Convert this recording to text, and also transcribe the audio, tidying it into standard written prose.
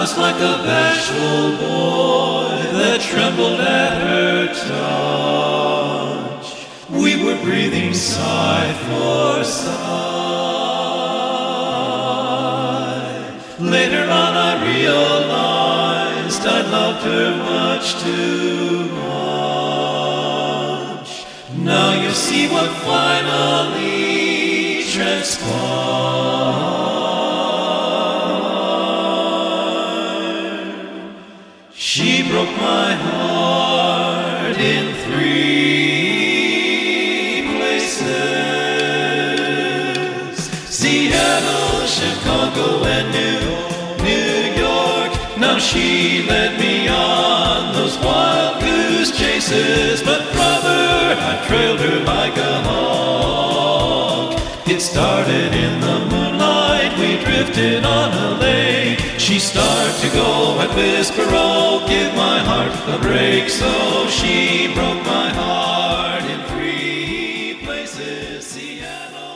was like a bashful boy that trembled at her touch. We were breathing sigh for sigh. Later on I realized I loved her much too much. Now you see what finally transpired. She broke my heart in 3 places: Seattle, Chicago, and New York. Now she led me on those wild goose chases, but brother, I trailed her like a hawk. It started in the moonlight, we drifted on a lake. She started to go, I'd whisper, oh, give my heart a break. So she broke my heart in 3 places: Seattle.